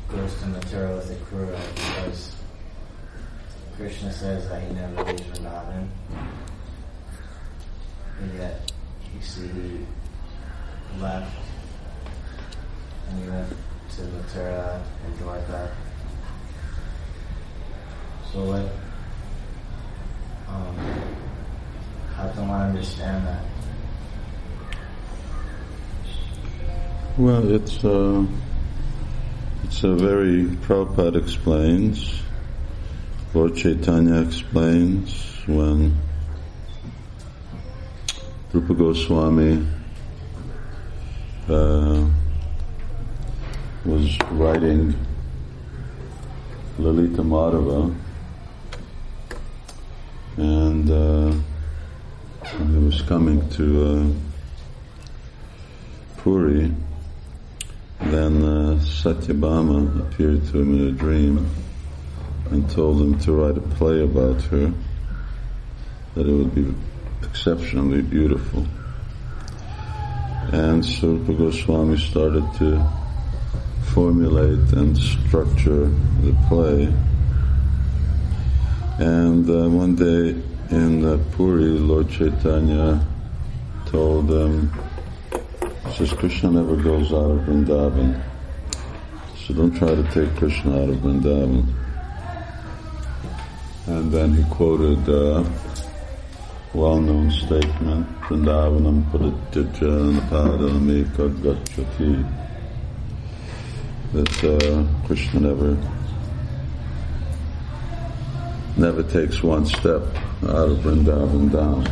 goes to Mathura with Akrura because Krishna says that he never leaves Vrindavan, and yet you see he left and he went to Mathura and Dwarka. So what? How can one understand that? Well, it's a very, Prabhupada explains, Lord Chaitanya explains when Rupa Goswami was writing Lalita Madhava, and when he was coming to Puri, then Satyabhama appeared to him in a dream and told him to write a play about her, that it would be exceptionally beautiful. And so Rupa Goswami started to formulate and structure the play. And one day in Puri, Lord Chaitanya told him, says, Krishna never goes out of Vrindavan, so don't try to take Krishna out of Vrindavan. And then he quoted a well-known statement, Vrindavanam parityaja napadam eka gacchati, that Krishna never takes one step out of Vrindavan down.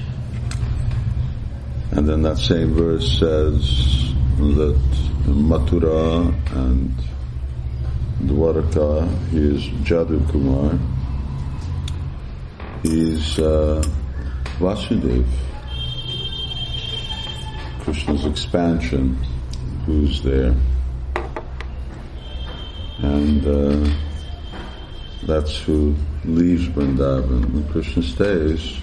And then that same verse says that Mathura and Dwarka, he is Jadu Kumar, he's Vasudev, Krishna's expansion, who's there. And that's who leaves Vrindavan, and Krishna stays.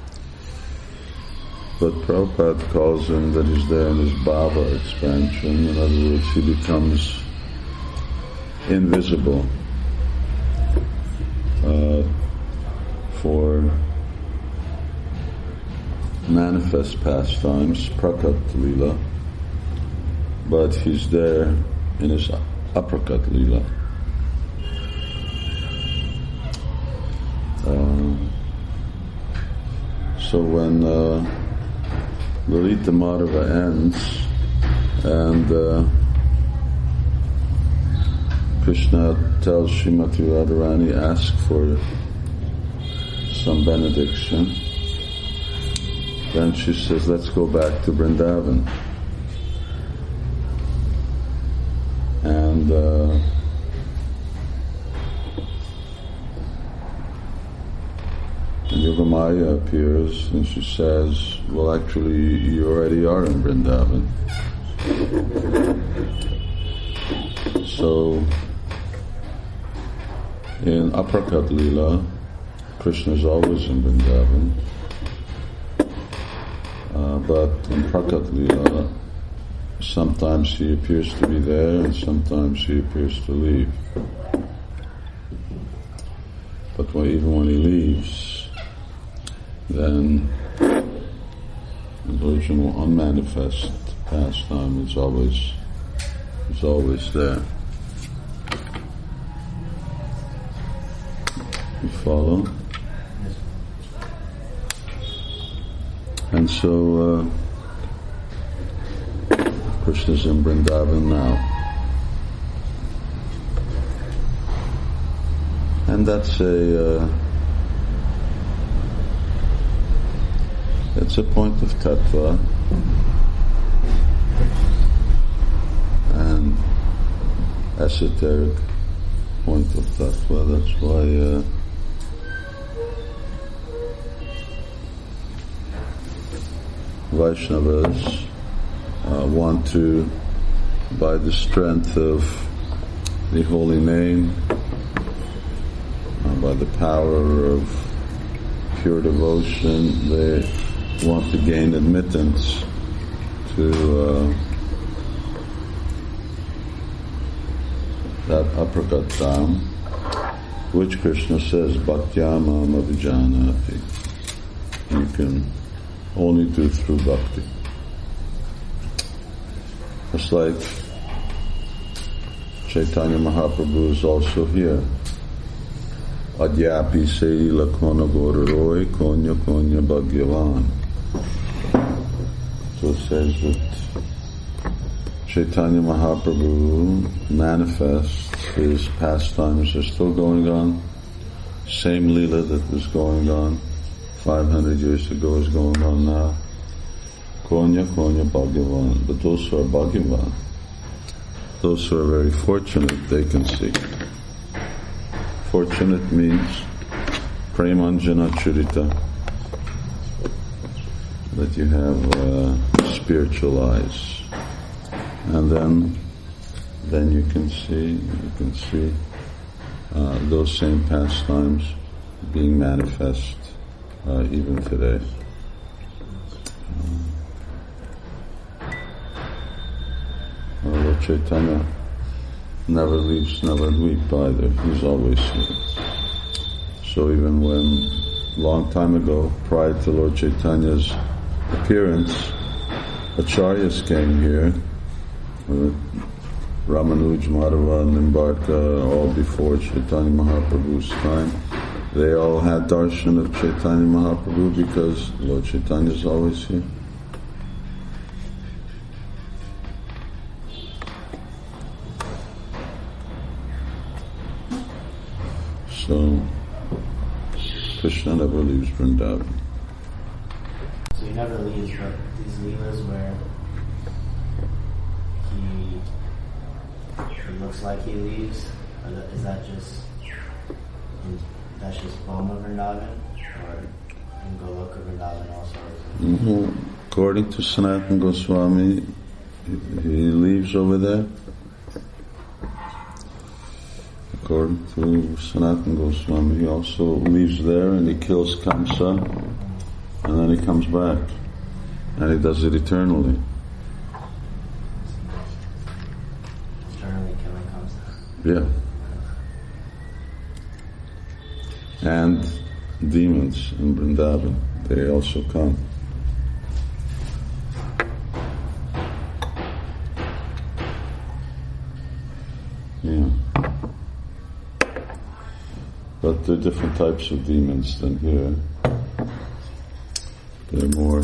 But Prabhupada calls him that he's there in his bhava expansion. In other words, he becomes invisible for manifest pastimes, prakat lila, but he's there in his aprakat lila. So when Lalita Madhava ends and Krishna tells Srimati Radharani, ask for some benediction, then she says, let's go back to Vrindavan. And Yogamaya appears and she says, well, actually, you already are in Vrindavan. So, in Aprakat Lila, Krishna is always in Vrindavan. But in Prakat Lila, sometimes he appears to be there and sometimes he appears to leave. But even when he leaves, then the original unmanifest pastime is always there. You follow? And so Krishna's in Vrindavan now. And that's it's a point of tattva, and esoteric point of tattva. That's why Vaishnavas want to, by the strength of the holy name, by the power of pure devotion, they want to gain admittance to that uppercut dham, which Krishna says, Bhaktyamam Abhijanati. You can only do through bhakti. It's like Chaitanya Mahaprabhu is also here. Adyapi sei lakona gororoi konya konya bhagyavan. So it says that Chaitanya Mahaprabhu manifests, his pastimes are still going on. Same Leela that was going on 500 years ago is going on now. Konya Konya Bhagavan. But those who are Bhagavan, those who are very fortunate, they can see. Fortunate means Premanjana Churita, that you have spiritual eyes. And then you can see those same pastimes being manifest even today. Lord Chaitanya never leaves Navadvip either. He's always here. So even when, long time ago, prior to Lord Chaitanya's appearance, Acharyas came here, Ramanuj, Madhava, Nimbarka, all before Chaitanya Mahaprabhu's time. They all had darshan of Chaitanya Mahaprabhu because Lord Chaitanya is always here. So, Krishna never leaves Vrindavan. So he never leaves, but these leelas where it looks like he leaves, is that just Boma Vrindavan, or in Goloka Vrindavan also? Mm-hmm. According to Sanatana Goswami, he leaves over there. According to Sanatana Goswami, he also leaves there and he kills Kamsa, and then he comes back, and he does it eternally. Eternally killing Kamsa. Yeah. And demons in Vrindavan, they also come. Yeah. But there are different types of demons than here. They're more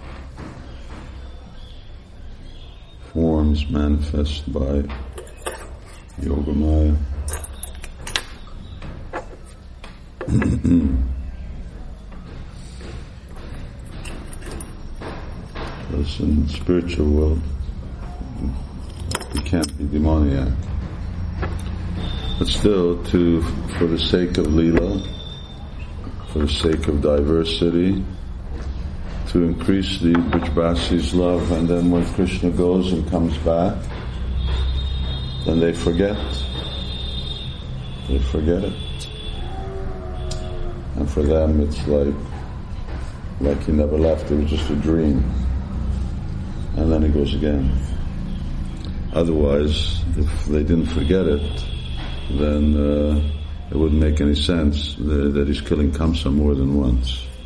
forms manifest by Yogamaya. Because in the spiritual world, you can't be demoniac. But still, for the sake of Leela, for the sake of diversity, to increase the Brajbasi's love, and then when Krishna goes and comes back, then they forget. They forget it. And for them it's like he never left, it was just a dream. And then he goes again. Otherwise, if they didn't forget it, then it wouldn't make any sense that he's killing Kamsa more than once.